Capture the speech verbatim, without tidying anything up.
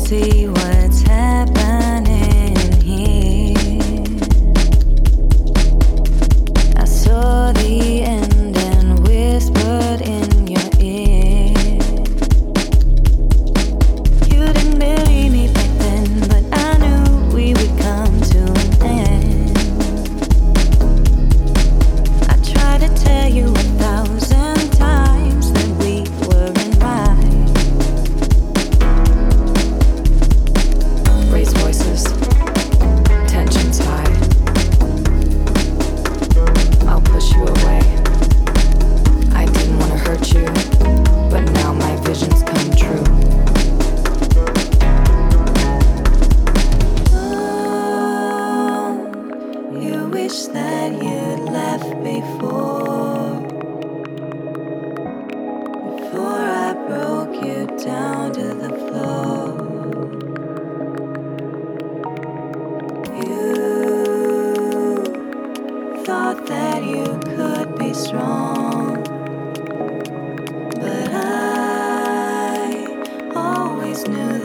see what's happening here. I saw the end and whispered in your ear. You didn't believe me back then, but I knew we would come to an end. I tried to tell you a thousand times that we weren't right. Raised voices, tensions high. I'll push you away. I didn't want to hurt you, but now my visions come true. Oh, you wish that you'd left before. Before I broke you down to the floor. You thought that you could be strong, but I always knew